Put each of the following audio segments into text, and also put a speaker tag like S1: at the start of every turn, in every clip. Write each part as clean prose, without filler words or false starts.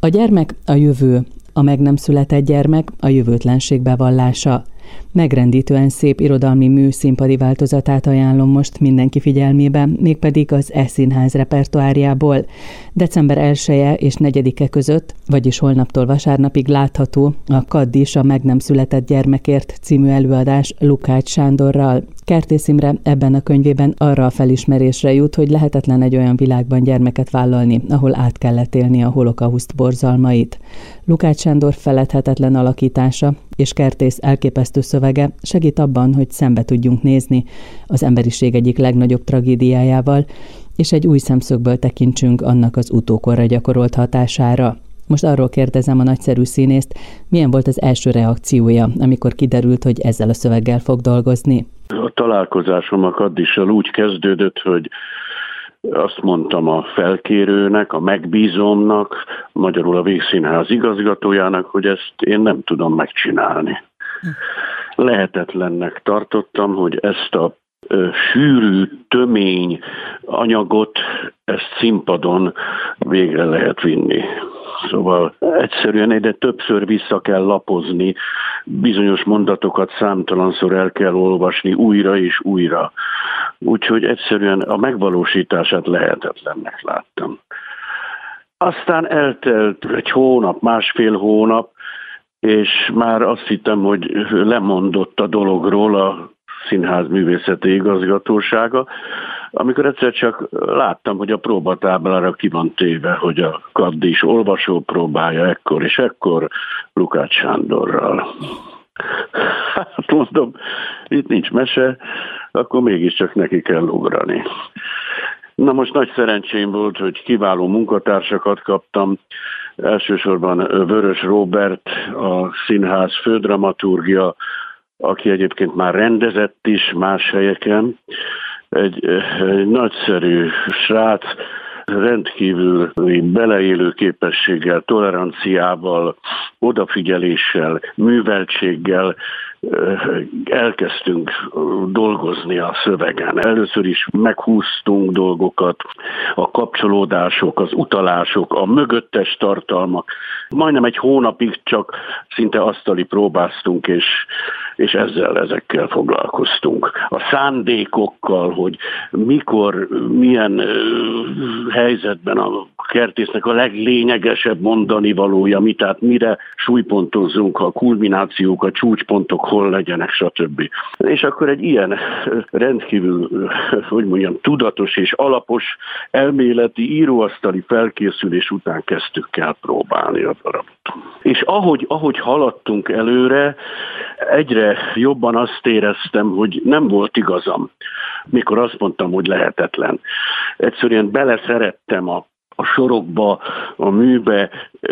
S1: A gyermek a jövő, a meg nem született gyermek a jövőtlenség bevallása. Megrendítően szép irodalmi mű színpadi változatát ajánlom most mindenki figyelmébe, mégpedig az E-színház repertoárjából. December 1-e és 4-e között, vagyis holnaptól vasárnapig látható a Kaddis a meg nem született gyermekért című előadás Lukács Sándorral. Kertész Imre ebben a könyvében arra a felismerésre jut, hogy lehetetlen egy olyan világban gyermeket vállalni, ahol át kellett élni a holokauszt borzalmait. Lukács Sándor feledhetetlen alakítása és Kertész elképesztő szövege segít abban, hogy szembe tudjunk nézni az emberiség egyik legnagyobb tragédiájával, és egy új szemszögből tekintsünk annak az utókorra gyakorolt hatására. Most arról kérdezem a nagyszerű színészt, milyen volt az első reakciója, amikor kiderült, hogy ezzel a szöveggel fog dolgozni.
S2: A találkozásom a Kaddissal úgy kezdődött, hogy azt mondtam a felkérőnek, a megbízómnak, magyarul a Vígszínház igazgatójának, hogy ezt én nem tudom megcsinálni. Lehetetlennek tartottam, hogy ezt a sűrű, tömény anyagot, ezt színpadon végre lehet vinni. Szóval egyszerűen ide többször vissza kell lapozni, bizonyos mondatokat számtalanszor el kell olvasni újra és újra. Úgyhogy egyszerűen a megvalósítását lehetetlennek láttam. Aztán eltelt egy hónap, másfél hónap, és már azt hittem, hogy lemondott a dologról a Színház művészeti igazgatósága, amikor egyszer csak láttam, hogy a próbatáblára ki van téve, hogy a Kaddis olvasópróbája ekkor és ekkor Lukács Sándorral. Hát mondom, itt nincs mese, akkor mégiscsak neki kell ugrani. Na most nagy szerencsém volt, hogy kiváló munkatársakat kaptam. Elsősorban Vörös Róbert, a színház fődramaturgja, aki egyébként már rendezett is más helyeken. Egy nagyszerű srác, rendkívül beleélő képességgel, toleranciával, odafigyeléssel, műveltséggel elkezdtünk dolgozni a szövegen. Először is meghúztunk dolgokat, a kapcsolódások, az utalások, a mögöttes tartalmak. Majdnem egy hónapig csak szinte asztali próbáztunk, és ezekkel foglalkoztunk. A szándékokkal, hogy mikor, milyen helyzetben a Kertésznek a leglényegesebb mondani valója, tehát mire súlypontozzunk, a kulminációk, a csúcspontok hol legyenek, stb. És akkor egy ilyen rendkívül, tudatos és alapos elméleti íróasztali felkészülés után kezdtük el próbálni a darabot. És ahogy haladtunk előre, egyre jobban azt éreztem, hogy nem volt igazam, mikor azt mondtam, hogy lehetetlen. Egyszerűen beleszerettem a sorokba, a műbe,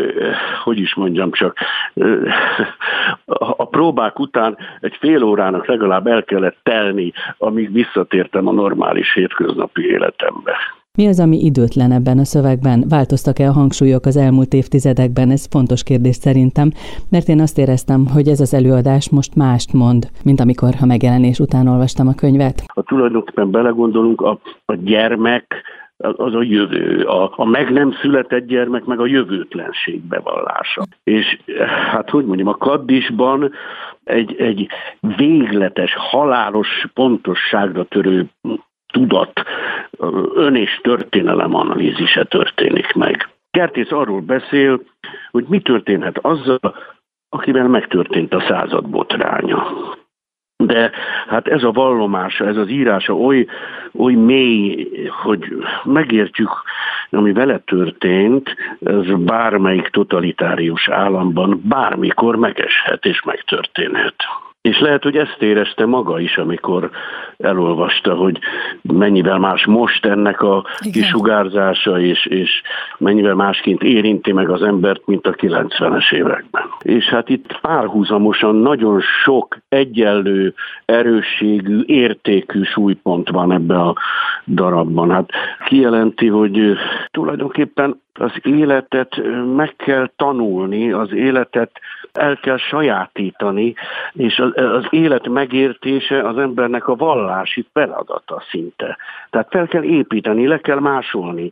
S2: a próbák után egy fél órának legalább el kellett telni, amíg visszatértem a normális hétköznapi életembe.
S1: Mi az, ami időtlen ebben a szövegben? Változtak-e a hangsúlyok az elmúlt évtizedekben? Ez fontos kérdés szerintem, mert én azt éreztem, hogy ez az előadás most mást mond, mint amikor a megjelenés után olvastam a könyvet.
S2: Ha tulajdonképpen belegondolunk, a gyermek az a jövő, a meg nem született gyermek meg a jövőtlenség bevallása. És a Kaddisban egy végletes, halálos pontosságra törő tudat, ön- és történelem analízise történik meg. Kertész arról beszél, hogy mi történhet azzal, akivel megtörtént a század botránya. De hát ez a vallomása, ez az írása oly mély, hogy megértjük, ami vele történt, ez bármelyik totalitárius államban bármikor megeshet és megtörténhet. És lehet, hogy ezt érezte maga is, amikor elolvasta, hogy mennyivel más most ennek a kisugárzása, és mennyivel másként érinti meg az embert, mint a 90-es években. És hát itt párhuzamosan nagyon sok egyenlő, erősségű, értékű súlypont van ebben a darabban. Hát kijelenti, hogy tulajdonképpen az életet meg kell tanulni, az életet el kell sajátítani, és az élet megértése az embernek a vallási feladata szinte. Tehát fel kell építeni, le kell másolni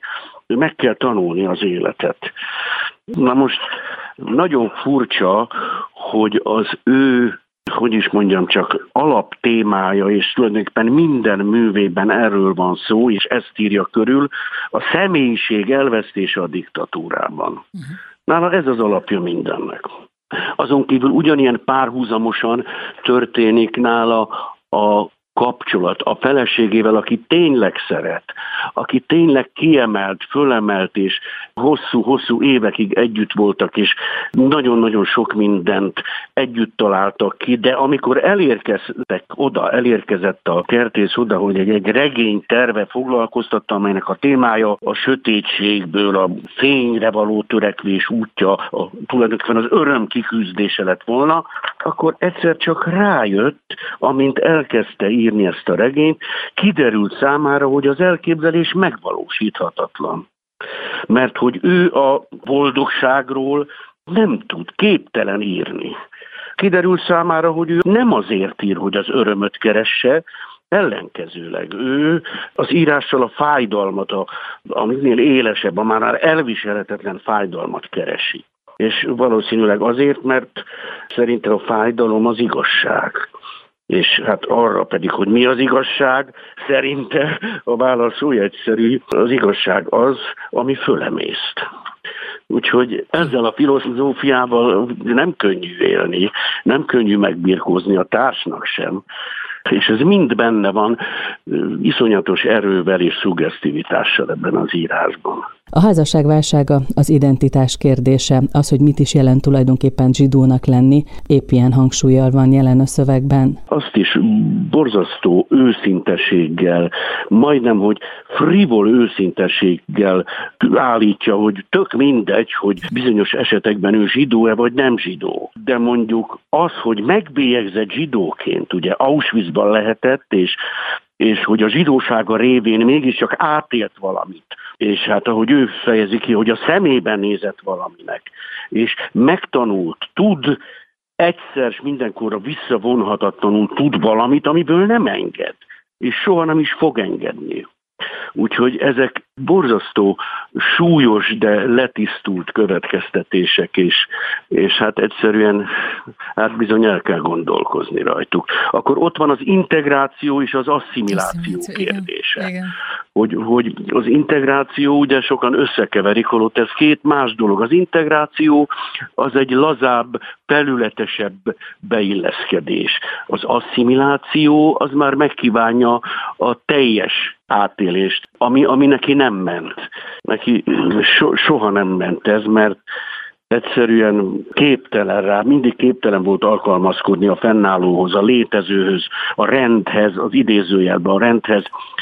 S2: meg kell tanulni az életet. Na most nagyon furcsa, hogy az ő, hogy is mondjam, csak alaptémája, és tulajdonképpen minden művében erről van szó, és ezt írja körül, a személyiség elvesztése a diktatúrában. Nála ez az alapja mindennek. Azon kívül ugyanilyen párhuzamosan történik nála a kapcsolat a feleségével, aki tényleg szeret, aki tényleg kiemelt, fölemelt, és hosszú-hosszú évekig együtt voltak, és nagyon-nagyon sok mindent együtt találtak ki, de amikor elérkezett a Kertész oda, hogy egy regény terve foglalkoztatta, amelynek a témája a sötétségből a fényre való törekvés útja, tulajdonképpen az öröm kiküzdése lett volna, akkor egyszer csak rájött, amint elkezdte írni ezt a regényt, kiderült számára, hogy az elképzelés megvalósíthatatlan. Mert hogy ő a boldogságról nem tud, képtelen írni. Kiderült számára, hogy ő nem azért ír, hogy az örömöt keresse, ellenkezőleg ő az írással a fájdalmat, a minél élesebb, a már elviselhetetlen fájdalmat keresi. És valószínűleg azért, mert szerintem a fájdalom az igazság. És hát arra pedig, hogy mi az igazság, szerinte a válasz olyan egyszerű, az igazság az, ami fölemészt. Úgyhogy ezzel a filozófiával nem könnyű élni, nem könnyű megbirkózni a társnak sem. És ez mind benne van iszonyatos erővel és szuggesztivitással ebben az írásban.
S1: A házasság válsága, az identitás kérdése, az, hogy mit is jelent tulajdonképpen zsidónak lenni, épp ilyen hangsúllyal van jelen a szövegben.
S2: Azt is borzasztó őszinteséggel, majdnem, hogy frivol őszinteséggel állítja, hogy tök mindegy, hogy bizonyos esetekben ő zsidó-e vagy nem zsidó. De mondjuk az, hogy megbélyegzett zsidóként, ugye Auschwitzban lehetett, és hogy a zsidósága révén mégiscsak átélt valamit, és hát ahogy ő fejezi ki, hogy a szemében nézett valaminek, és megtanult, tud egyszer s mindenkorra visszavonhatatlanul tud valamit, amiből nem enged, és soha nem is fog engedni. Úgyhogy ezek borzasztó súlyos, de letisztult következtetések, és hát egyszerűen bizony el kell gondolkozni rajtuk. Akkor ott van az integráció és az asszimiláció kérdése. Igen. Hogy az integráció, ugye sokan összekeverik, holott ez két más dolog. Az integráció az egy lazább, felületesebb beilleszkedés. Az asszimiláció az már megkívánja a teljes átélést, ami neki nem ment. Neki soha nem ment ez, mert egyszerűen képtelen rá, mindig képtelen volt alkalmazkodni a fennállóhoz, a létezőhöz, a rendhez, az idézőjelben a rendhez,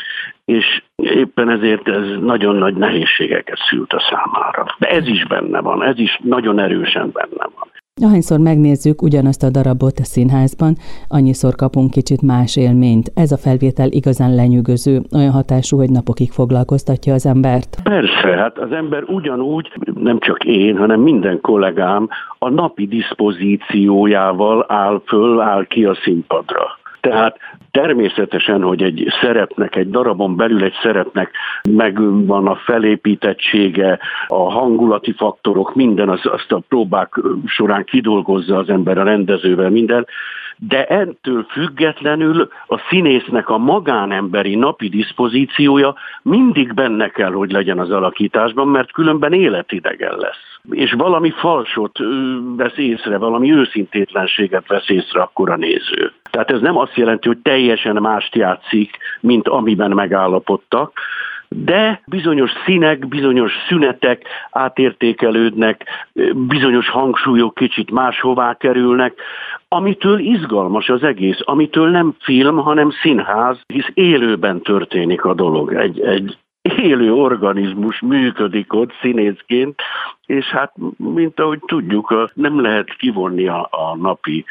S2: és éppen ezért ez nagyon nagy nehézségeket szült a számára. De ez is benne van, ez is nagyon erősen benne van.
S1: Ahányszor megnézzük ugyanazt a darabot a színházban, annyiszor kapunk kicsit más élményt. Ez a felvétel igazán lenyűgöző, olyan hatású, hogy napokig foglalkoztatja az embert.
S2: Persze, hát az ember ugyanúgy, nem csak én, hanem minden kollégám a napi diszpozíciójával áll ki a színpadra. Tehát természetesen, hogy egy szerepnek, egy darabon belül egy szerepnek megvan a felépítettsége, a hangulati faktorok, minden azt a próbák során kidolgozza az ember a rendezővel minden, de ettől függetlenül a színésznek a magánemberi napi diszpozíciója mindig benne kell, hogy legyen az alakításban, mert különben életidegen lesz. És valami falsot vesz észre, valami őszintétlenséget vesz észre akkor a néző. Tehát ez nem azt jelenti, hogy teljesen mást játszik, mint amiben megállapodtak, de bizonyos színek, bizonyos szünetek átértékelődnek, bizonyos hangsúlyok kicsit máshová kerülnek, amitől izgalmas az egész, amitől nem film, hanem színház, hisz élőben történik a dolog. Egy élő organizmus működik ott színészként, és hát, mint ahogy tudjuk, nem lehet kivonni a napi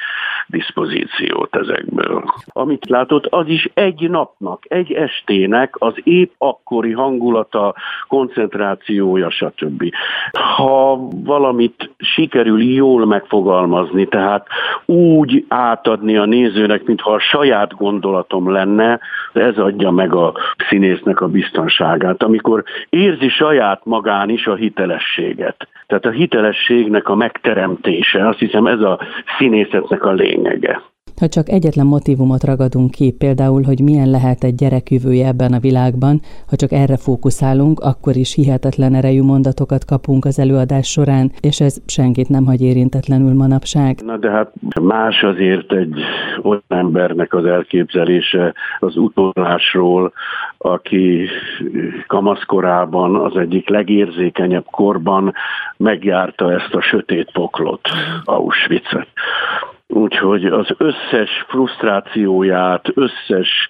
S2: diszpozíciót ezekből. Amit látott, az is egy napnak, egy estének az épp akkori hangulata, koncentrációja, stb. Ha valamit sikerül jól megfogalmazni, tehát úgy átadni a nézőnek, mintha a saját gondolatom lenne, ez adja meg a színésznek a biztonságát, amikor érzi saját magán is a hitelességet. Tehát a hitelességnek a megteremtése, azt hiszem ez a színészetnek a lényege.
S1: Ha csak egyetlen motívumot ragadunk ki, például, hogy milyen lehet egy gyerek jövője ebben a világban, ha csak erre fókuszálunk, akkor is hihetetlen erejű mondatokat kapunk az előadás során, és ez senkit nem hagy érintetlenül manapság.
S2: Na de hát más azért egy olyan embernek az elképzelése az utolásról, aki kamaszkorában, az egyik legérzékenyebb korban megjárta ezt a sötét poklot, Auschwitzet. Úgyhogy az összes frusztrációját, összes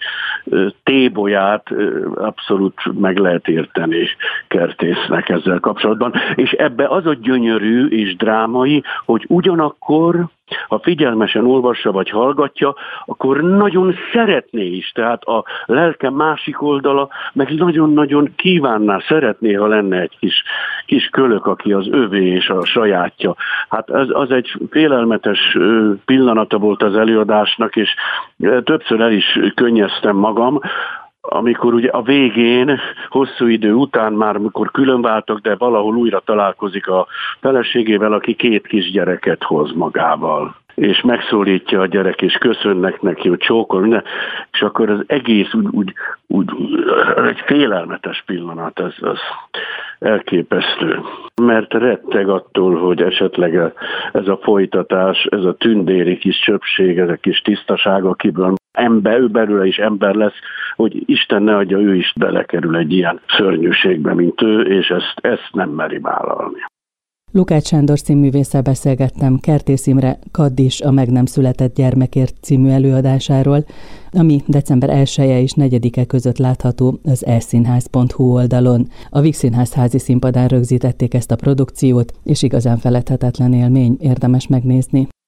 S2: tébolyát abszolút meg lehet érteni Kertésznek ezzel kapcsolatban. És ebbe az a gyönyörű és drámai, hogy ugyanakkor, ha figyelmesen olvassa vagy hallgatja, akkor nagyon szeretné is. Tehát a lelke másik oldala meg nagyon-nagyon kívánná, szeretné, ha lenne egy kis kölök, aki az övé és a sajátja. Hát az egy félelmetes pillanata volt az előadásnak, és többször el is könnyeztem magam, amikor ugye a végén, hosszú idő után már, mikor különváltak, de valahol újra találkozik a feleségével, aki 2 kisgyereket hoz magával. És megszólítja a gyerek, és köszönnek neki, hogy csókol, minden, és akkor az egész úgy egy félelmetes pillanat, az elképesztő. Mert retteg attól, hogy esetleg ez a folytatás, ez a tündéri kis csöpség, ez a kis tisztaság, akiből ő belőle is ember lesz, hogy Isten ne adja, ő is belekerül egy ilyen szörnyűségbe, mint ő, és ezt nem meri vállalni.
S1: Lukács Sándor színművésszel beszélgettem Kertész Imre Kaddis a meg nem született gyermekért című előadásáról, ami december 1-e és 4-e között látható az eszínház.hu oldalon. A Víg Színház házi színpadán rögzítették ezt a produkciót, és igazán feledhetetlen élmény, érdemes megnézni.